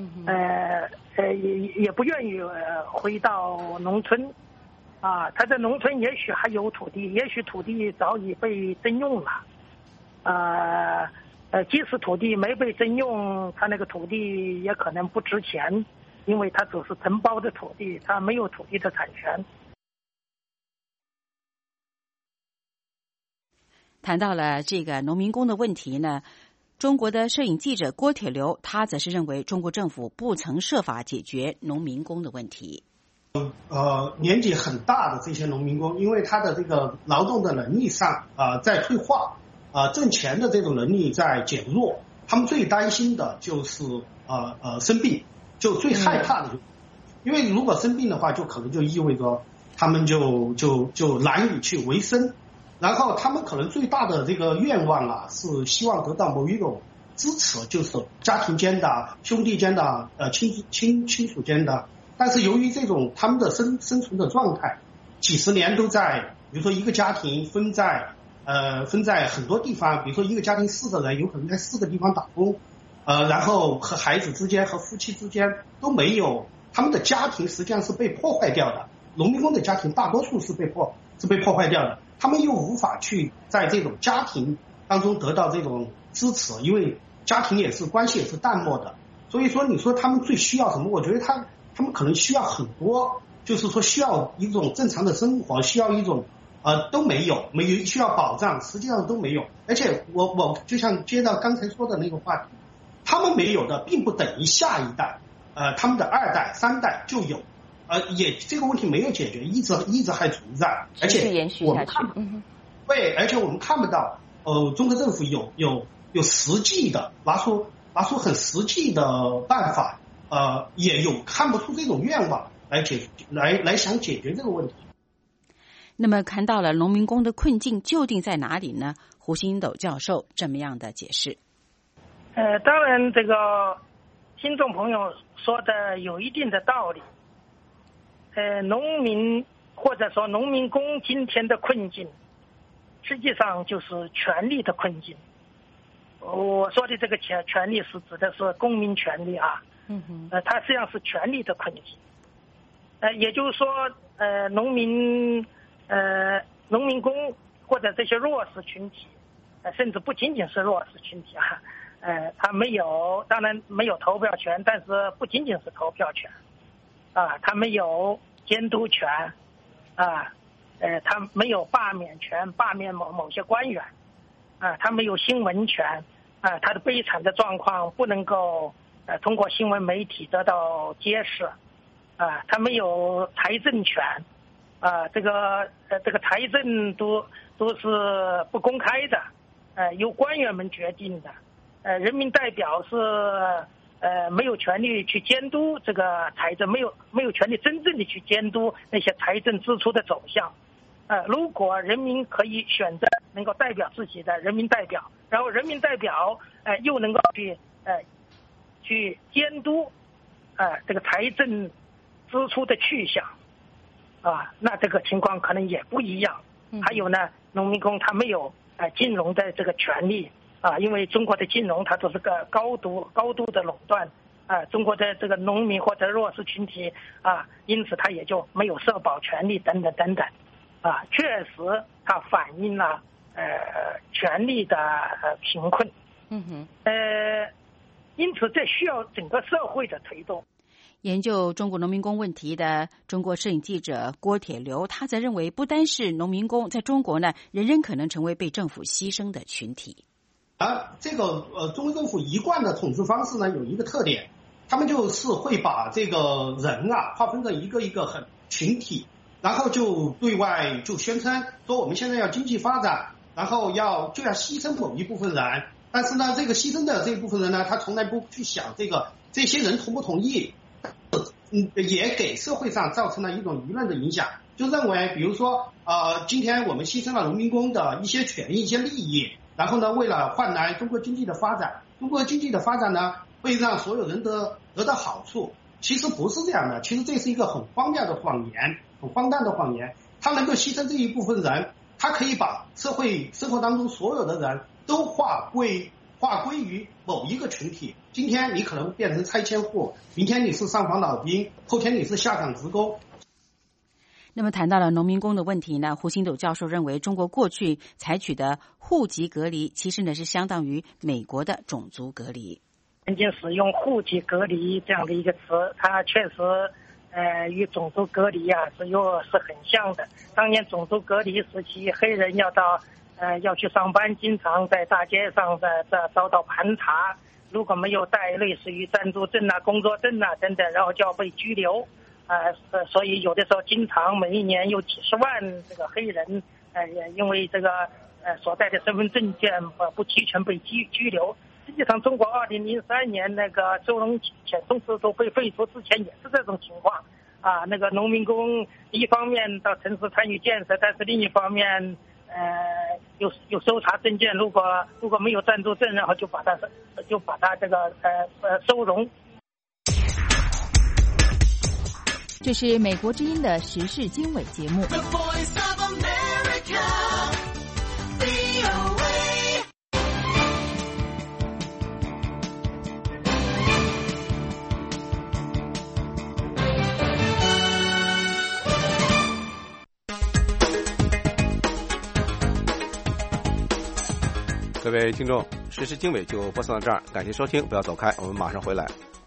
也不愿意回到农村，他在农村也许还有土地，也许土地早已被征用了，即使土地没被征用，他那个土地也可能不值钱，因为它只是承包的土地，它没有土地的产权。 谈到了这个农民工的问题呢，中国的摄影记者郭铁流他则是认为中国政府不曾设法解决农民工的问题。 年纪很大的这些农民工，因为他的这个劳动的能力上在退化，挣钱的这种能力在减弱，他们最担心的就是生病，就最害怕的，因为如果生病的话，就可能就意味着他们就难以去维生，然后他们可能最大的这个愿望是希望得到某一种支持，就是家庭间的、兄弟间的、亲属间的，但是由于这种他们的生存的状态，几十年都在，比如说一个家庭分在很多地方，比如说一个家庭4个人，有可能在4个地方打工，然后和孩子之间和夫妻之间都没有他们的家庭实际上是被破坏掉的，农民工的家庭大多数是被破坏掉的，他们又无法去在这种家庭当中得到这种支持，因为家庭关系也是淡漠的，所以说你说他们最需要什么？我觉得他们可能需要很多，就是说需要一种正常的生活，需要一种都没有需要保障，实际上都没有。而且我就像接到刚才说的那个话题，他们没有的并不等于下一代他们的2代3代就有，也这个问题没有解决，一直还存在，而且延续下去。 对，而且我们看不到中国政府有实际的拿出很实际的办法，也有看不出这种愿望来想解决这个问题。 那么看到了农民工的困境究竟在哪里呢？胡星斗教授这么样的解释。 当然这个听众朋友说的有一定的道理。农民或者说农民工今天的困境，实际上就是权利的困境。我说的这个权利是指的是公民权利啊，它实际上是权利的困境。也就是说，农民工或者这些弱势群体，甚至不仅仅是弱势群体啊，他当然没有投票权，但是不仅仅是投票权啊，他没有监督权啊，他没有罢免权，罢免某些官员啊，他没有新闻权啊，他的悲惨的状况不能够通过新闻媒体得到揭示啊，他没有财政权啊，这个财政都是不公开的，由官员们决定的，人民代表是没有权利去监督这个财政，没有权利真正的去监督那些财政支出的走向。如果人民可以选择能够代表自己的人民代表，然后人民代表又能够去监督这个财政支出的去向啊，那这个情况可能也不一样。还有呢，农民工他没有金融的这个权利啊，因为中国的金融它都是个高度的垄断啊，中国的这个农民或者弱势群体啊，因此他也就没有社保权利等等等等啊，确实它反映了权利的贫困。因此这需要整个社会的推动。 研究中国农民工问题的中国摄影记者郭铁流，他则认为，不单是农民工，在中国呢，人人可能成为被政府牺牲的群体。 这个中国政府一贯的统治方式呢，有一个特点，他们就是会把这个人划分成一个一个很群体，然后就对外就宣称说我们现在要经济发展，然后就要牺牲某一部分人，但是呢，这个牺牲的这一部分人呢，他从来不去想这些人同不同意。也给社会上造成了一种舆论的影响，就认为比如说今天我们牺牲了农民工的一些权益一些利益，然后呢为了换来中国经济的发展，中国经济的发展呢会让所有人得到好处。其实不是这样的，其实这是一个很荒谬的谎言，很荒诞的谎言。他能够牺牲这一部分人，他可以把社会生活当中所有的人都划归于某一个群体。今天你可能变成拆迁户，明天你是上访老兵，后天你是下岗职工。 那么谈到了农民工的问题呢，胡星斗教授认为，中国过去采取的户籍隔离，其实呢是相当于美国的种族隔离。 曾经使用户籍隔离这样的一个词，它确实与种族隔离是很像的。当年种族隔离时期，黑人要去上班，经常在大街上遭到盘查，如果没有带类似于暂住证工作证等等，然后就要被拘留所以有的时候经常每一年有几十万这个黑人也因为这个所带的身份证件不齐全被拘留。实际上中国2003年那个收容遣送制度被废除之前也是这种情况那个农民工一方面到城市参与建设，但是另一方面有搜查证件，如果没有暂住证，然后就把他这个收容。 这是美国之音的时事经纬节目。 各位听众，时事经纬就播送到这儿，感谢收听，不要走开，我们马上回来。